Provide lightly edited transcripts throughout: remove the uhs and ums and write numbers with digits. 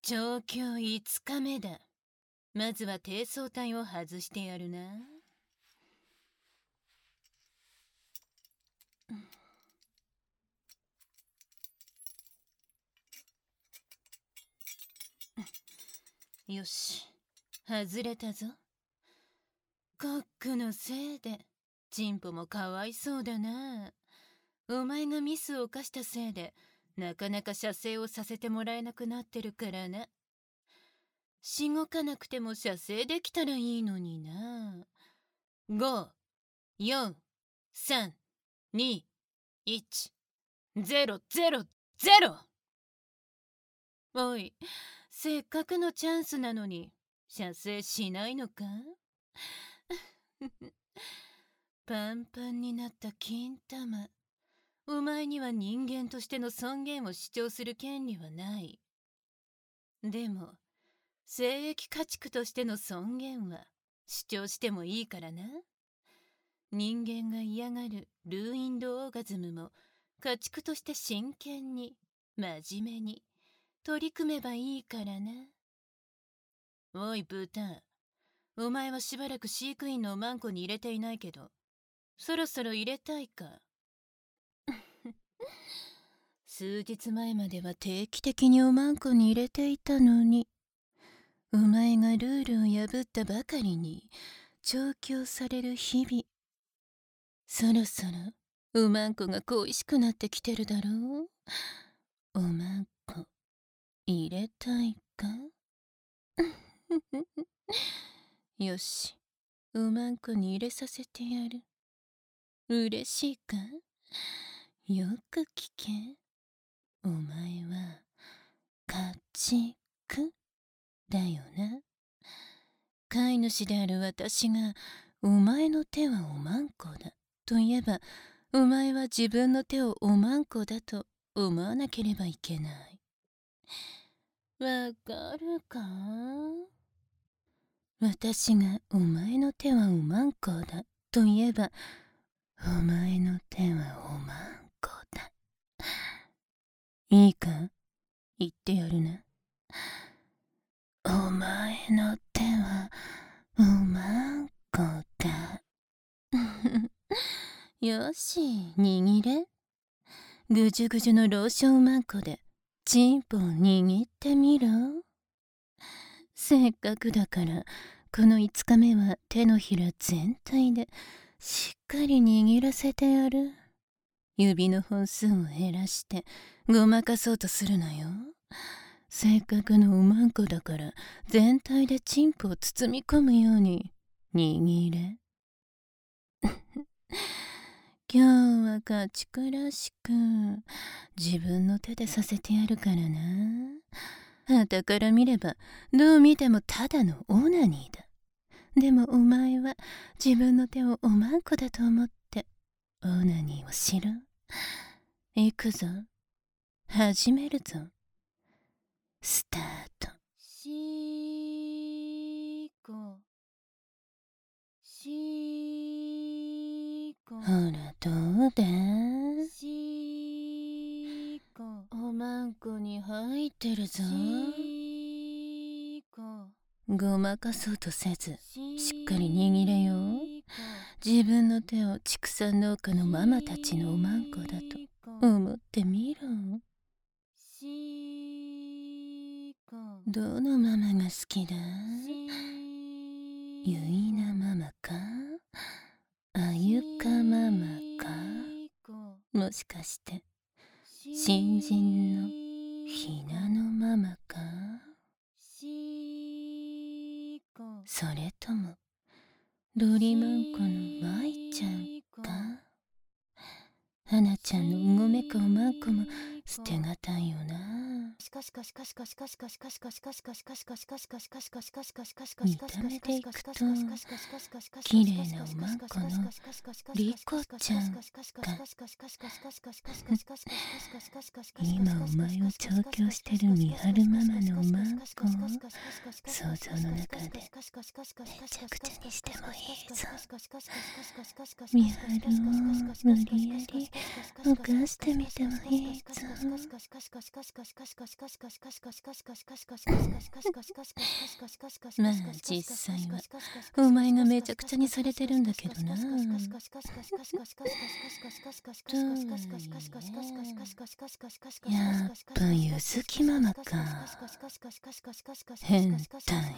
調教5日目だ。まずは低層体を外してやるな。よし、外れたぞ。コックのせいでチンポもかわいそうだな。お前がミスを犯したせいでなかなか射精をさせてもらえなくなってるからな。しごかなくても射精できたらいいのにな。5、4、3、2、1、0、0、0。おい、せっかくのチャンスなのに射精しないのか？パンパンになった金玉。お前には人間としての尊厳を主張する権利はない。でも、精液家畜としての尊厳は主張してもいいからな。人間が嫌がるルーインドオーガズムも家畜として真剣に、真面目に取り組めばいいからな。おいブタ、お前はしばらく飼育員のおまんこに入れていないけど、そろそろ入れたいか？数日前までは定期的におまんこに入れていたのに、お前がルールを破ったばかりに調教される日々。そろそろおまんこが恋しくなってきてるだろう？おまんこ入れたいか？よし、おまんこに入れさせてやる。嬉しいか？よく聞け。お前は家畜だよな。飼い主である私がお前の手はおまんこだと言えば、お前は自分の手をおまんこだと思わなければいけない。わかるか？私がお前の手はおまんこだと言えば、お前の手はおまんこだ。いいか？言ってやるな。お前の手はおまんこだ。よし、握れ。ぐじゅぐじゅのローションまんこでチンポを握ってみろ。せっかくだからこの5日目は手のひら全体でしっかり握らせてやる。指の本数を減らしてごまかそうとするなよ。せっかくのおまんこだから全体でチンポを包み込むように握れ。今日は家畜らしく自分の手でさせてやるからな。傍から見ればどう見てもただのオナニーだ。でもお前は自分の手をおまんこだと思ってオナニーをしろ。行くぞ。始めるぞ。スタート。しーこしーこ。ほらどうだ？しーこ。おまんこに入ってるぞ。しーこ。ごまかそうとせずしっかり握れよ。自分の手を畜産農家のママたちのおまんこだと思ってみろ。どのママが好きだ？ゆいなママか？あゆかママか？もしかして新人のひなのママか？それともロリマンコのまいちゃんか？はなちゃんのうごめくおまんこも捨てがたいよな。見た目でいくと綺麗なおまんこのリコちゃんか。今お前を調教してるみはるママのおまんこも想像の中でめちゃくちゃにしてもいいぞ。みはるを無理やり犯してみてもいいぞ。まあ実際はお前がめちゃくちゃにされてるんだけどな。とはいえやっぱゆずきママか。変態。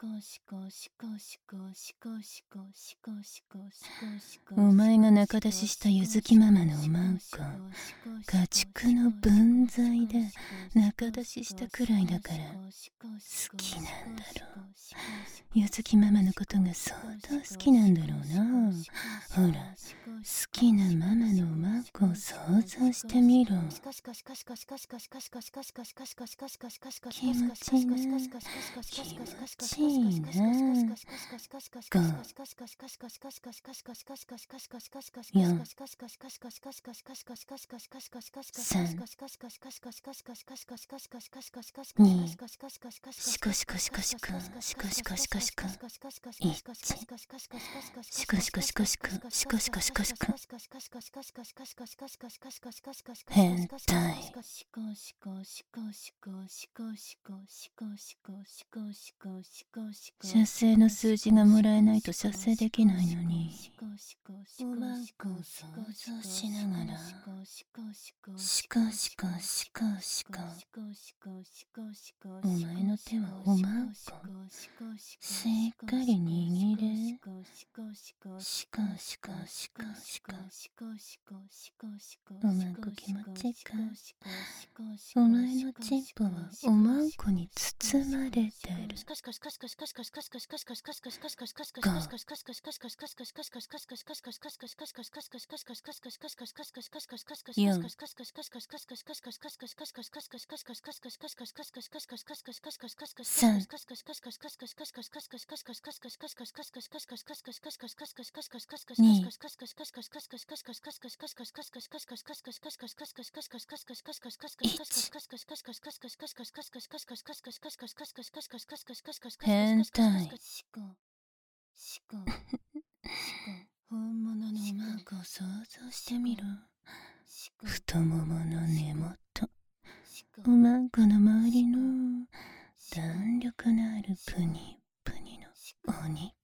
お前が仲出ししたゆずきママのおまんこ家畜の分際で仲出ししたくらいだから好きなんだろう。ゆずきママのことが相当好きなんだろうな。ほら好きなママのおまんこを想像してみろ。気持ちいいな、気持ちいいな。5、4、2、シコシコシコシコシコシコシコシコ1、シコシコシコシコシコシコシコシコ。変態。射精の数字がもらえないと射精できないのに、おまんこを想像しながらシコシコシコシコ。お前の手はおまんこしっかり握れ。シコシコシコシコ。おまんこ気持ちいいか。お前のチンポはおまんこに包まれてる。4、3、2、変態。本物のおまんこを想像してみろ。太ももの根元、おまんこの周りの弾力のあるプニプニのお肉、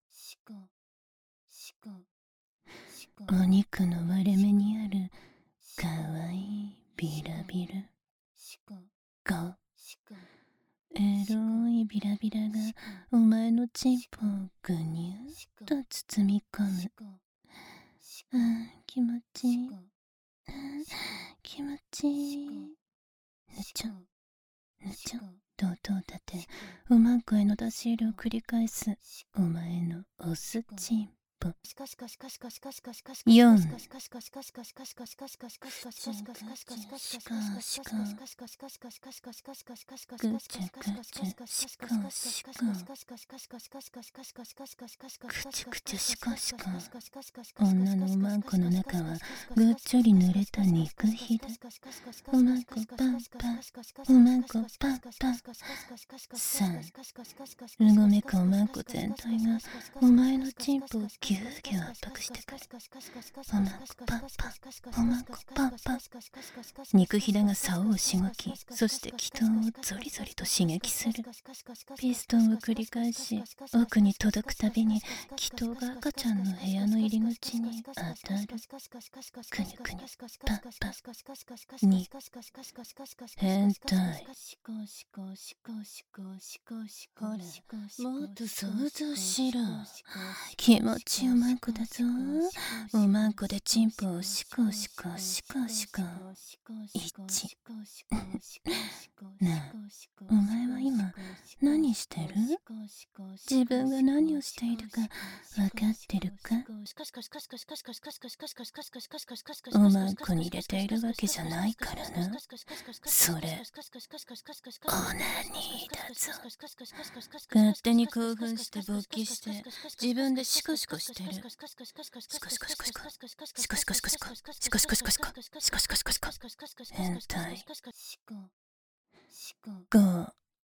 お肉の割れ目にあるかわいいビラビラ、5、エロいビラビラがお前のチンポをぐにゅっと包み込む。気持ちいい、気持ちいい。ぬちょぬちょと音を立ておまんこへの出し入れを繰り返すお前のオスチンポ。4、女のおまんこの中はぐっちょり濡れた肉ひだ。おまんこパンパン、おまんこパンパン。3、うごめくおまんこ全体がお前のチンポをぎゅうぎゅう圧迫してくる。おまんこパンパン、おまんこパンパン。肉ひだが竿をしごき、そして気筒をゾリゾリと刺激する。ピストンを繰り返し、奥に届くたびに気筒が赤ちゃんの部屋の入り口に当たる。くにゅくにゅ、パンパン。2、変態。ほら、もっと想像しろ。気持ちいいおまんこだぞ。おまんこでチンポをシコシコシコシコ。1、なあ、お前は今何してる？自分が何をしているか分かってるか？おまんこに入れているわけじゃないからな。それオナニーだぞ。勝手に興奮して勃起して自分でシコシコしてる。シコシコシコシコシコシコシコシコシコシコシコシコシコシコシコシコ。変態。5、